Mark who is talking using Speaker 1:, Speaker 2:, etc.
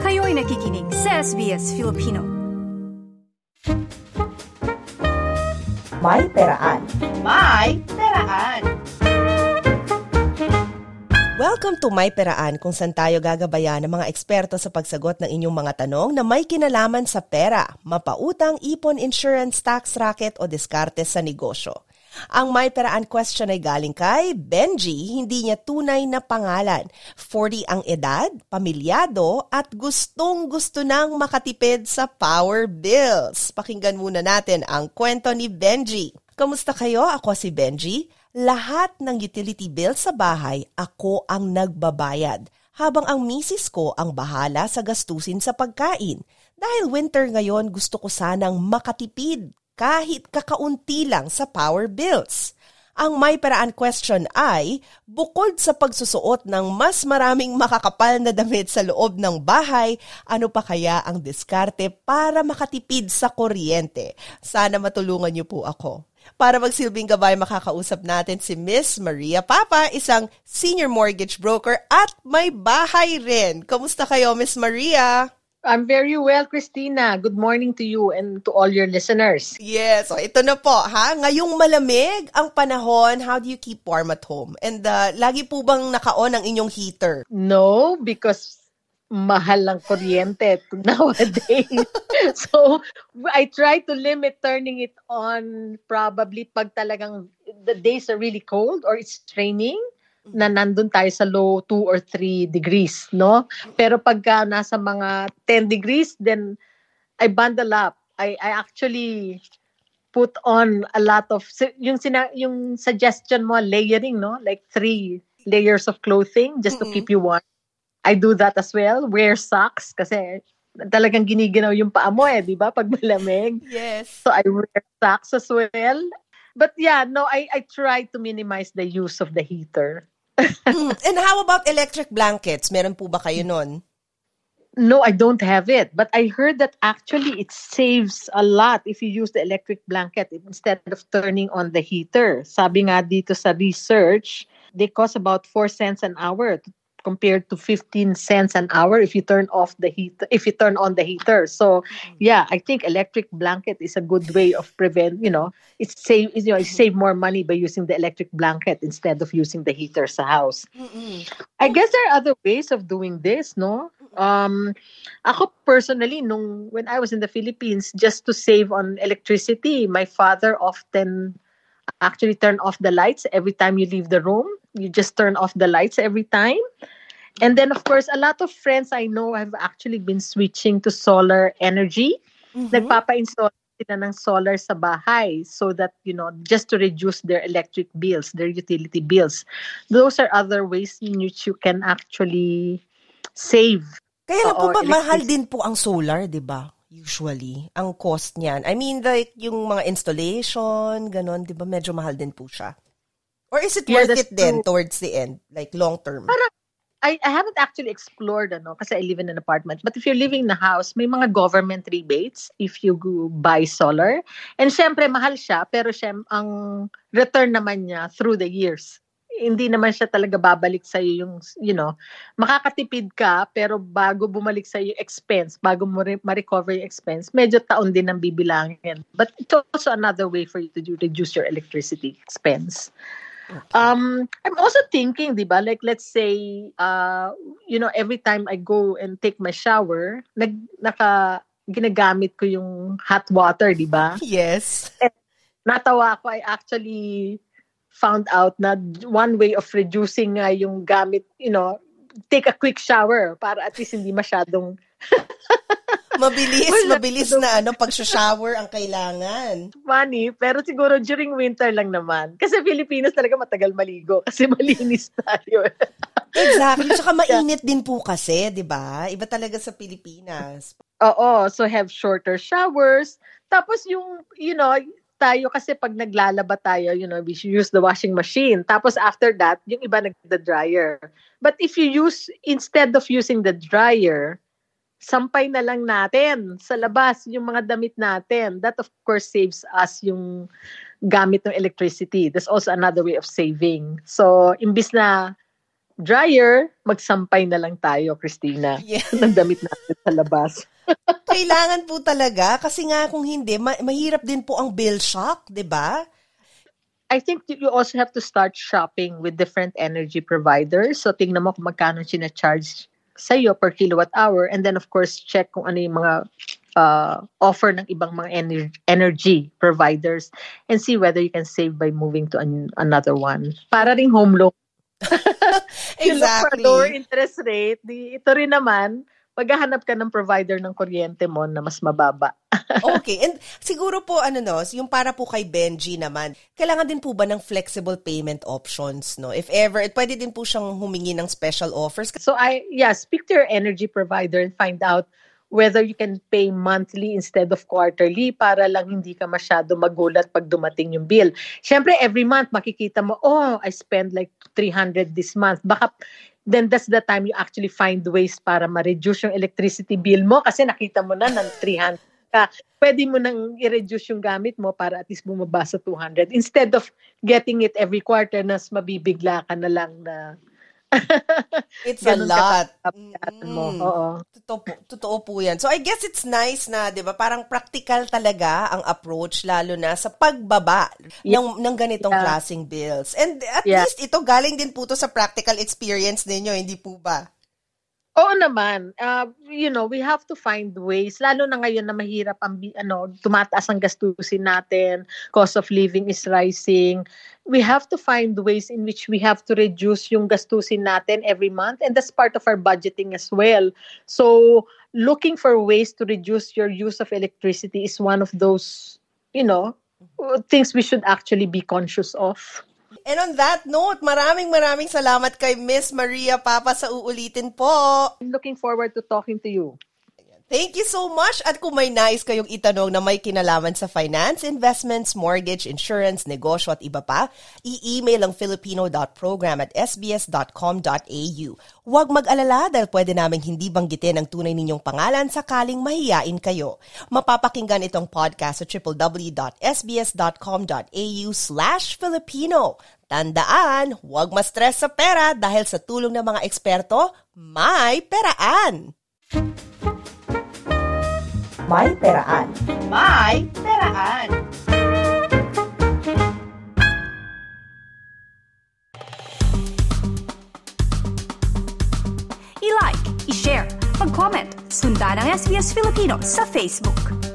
Speaker 1: Kayo'y nakikinig sa SBS Filipino.
Speaker 2: May Peraan.
Speaker 3: May Peraan.
Speaker 2: Welcome to May Peraan, kung saan tayo gagabayan ng mga eksperto sa pagsagot ng inyong mga tanong na may kinalaman sa pera, mapautang, ipon, insurance, tax racket o diskarte sa negosyo. Ang May Peraan question ay galing kay Benji, hindi niya tunay na pangalan. 40 ang edad, pamilyado at gustong-gusto nang makatipid sa power bills. Pakinggan muna natin ang kwento ni Benji. Kamusta kayo? Ako si Benji. Lahat ng utility bill sa bahay, ako ang nagbabayad, habang ang misis ko ang bahala sa gastusin sa pagkain. Dahil winter ngayon, gusto ko sanang makatipid kahit kakaunti lang sa power bills. Ang May Peraan question ay, bukod sa pagsusuot ng mas maraming makakapal na damit sa loob ng bahay, ano pa kaya ang diskarte para makatipid sa kuryente? Sana matulungan niyo po ako. Para magsilbing gabay, makakausap natin si Miss Maria Papa, isang senior mortgage broker at may bahay rin. Kamusta kayo, Miss Maria?
Speaker 3: I'm very well, Christina. Good morning to you and to all your listeners.
Speaker 2: Yes, so ito na po, ha? Ngayong malamig ang panahon, how do you keep warm at home? And lagi po bang naka-on ang inyong heater?
Speaker 3: No, because mahal ang kuryente nowadays. So, I try to limit turning it on probably pag talagang the days are really cold or it's raining, na nandun tayo sa low 2 or 3 degrees, no? Pero pagka nasa mga 10 degrees, then I bundle up. I actually put on a lot of, yung suggestion mo, layering, no? Like 3 layers of clothing just to keep you warm. I do that as well. Wear socks kasi talagang giniginaw yung paa mo di ba? Pag malamig.
Speaker 2: Yes.
Speaker 3: So I wear socks as well. But yeah, no, I try to minimize the use of the heater.
Speaker 2: And how about electric blankets? Meron po ba kayo nun?
Speaker 3: No, I don't have it. But I heard that actually it saves a lot if you use the electric blanket instead of turning on the heater. Sabi nga dito sa research, they cost about 4 cents an hour compared to 15 cents an hour if you turn on the heater. So yeah, I think electric blanket is a good way of it save more money by using the electric blanket instead of using the heater sa house. I guess there are other ways of doing this, no? Ako personally, when I was in the Philippines, just to save on electricity, my father often actually turn off the lights every time you leave the room. You just turn off the lights every time. And then, of course, a lot of friends I know have actually been switching to solar energy. Nagpapa-install sila ng solar sa bahay so that, just to reduce their electric bills, their utility bills. Those are other ways in which you can actually save.
Speaker 2: Kaya lang po ba, mahal din po ang solar, di ba? Usually, ang cost niyan. I mean, like, yung mga installation, ganon, di ba? Medyo mahal din po siya. Or is it worth it then towards the end, like long term?
Speaker 3: Parang, I haven't actually explored, kasi I live in an apartment. But if you're living in a house, may mga government rebates if you buy solar. And syempre, mahal siya, pero ang return naman niya through the years. Hindi naman siya talaga babalik sa'yo yung, makakatipid ka, pero bago bumalik sa'yo yung expense, bago mo ma-recover yung expense, medyo taon din ang bibilangin. But it's also another way for you to reduce your electricity expense. Okay. I'm also thinking, di ba, like let's say, every time I go and take my shower, ginagamit ko yung hot water, di ba?
Speaker 2: Yes.
Speaker 3: And natawa ko, I actually found out na one way of reducing yung gamit, take a quick shower para at least hindi masyadong
Speaker 2: mabilis na pag-shower ang kailangan.
Speaker 3: Funny, pero siguro during winter lang naman. Kasi Pilipinas talaga matagal maligo kasi malinis tayo.
Speaker 2: Exactly. Tsaka mainit din po kasi, di ba? Iba talaga sa Pilipinas.
Speaker 3: Oo. So have shorter showers. Tapos tayo kasi pag naglalaba tayo, we use the washing machine. Tapos after that, yung iba nagda-dryer. But if you instead of using the dryer, sampay na lang natin sa labas yung mga damit natin. That of course saves us yung gamit ng electricity. That's also another way of saving. So, imbis na dryer, magsampay na lang tayo, Christina, ng damit natin sa labas.
Speaker 2: Kailangan po talaga kasi nga kung hindi, mahirap din po ang bill shock, di ba?
Speaker 3: I think you also have to start shopping with different energy providers. So tingnan mo kung magkano sina-charge sa'yo per kilowatt hour, and then of course check kung ano yung mga offer ng ibang mga energy providers and see whether you can save by moving to another one. Para ring home loan. You look for lower interest rate, ito rin naman, maghahanap ka ng provider ng kuryente mo na mas mababa.
Speaker 2: Okay, and siguro po yung para po kay Benji naman, kailangan din po ba ng flexible payment options, no? If ever, pwede din po siyang humingi ng special offers.
Speaker 3: So speak to your energy provider and find out whether you can pay monthly instead of quarterly para lang hindi ka masyado magulat pag dumating yung bill. Siyempre, every month makikita mo, I spend like 300 this month. Baka, then that's the time you actually find ways para ma-reduce yung electricity bill mo kasi nakita mo na ng 300 ka. Pwede mo nang i-reduce yung gamit mo para at least bumaba sa 200 instead of getting it every quarter na mabibigla ka na lang na
Speaker 2: it's a lot.
Speaker 3: Oo.
Speaker 2: Totoo po yan. So I guess it's nice na, di ba, parang practical talaga ang approach lalo na sa pagbaba ng ganitong klaseng bills. And at least ito galing din po to sa practical experience ninyo, hindi po ba?
Speaker 3: Oo naman. We have to find ways, lalo na ngayon na mahirap tumataas ang gastusin natin, cost of living is rising. We have to find ways in which we have to reduce yung gastusin natin every month, and that's part of our budgeting as well. So, looking for ways to reduce your use of electricity is one of those, things we should actually be conscious of.
Speaker 2: And on that note, maraming salamat kay Miss Maria Papa sa uulitin po.
Speaker 3: I'm looking forward to talking to you.
Speaker 2: Thank you so much. At kung may nais kayong itanong na may kinalaman sa finance, investments, mortgage, insurance, negosyo at iba pa, i-email ang filipino.program@sbs.com.au. Huwag mag-alala dahil pwede naming hindi banggitin ang tunay ninyong pangalan sakaling mahiyain kayo. Mapapakinggan itong podcast sa www.sbs.com.au/Filipino. Tandaan, huwag ma-stress sa pera dahil sa tulong ng mga eksperto, may peraan! May peraan. May peraan.
Speaker 1: I-like, i-share, mag-comment, sundan ang SBS Filipino sa Facebook.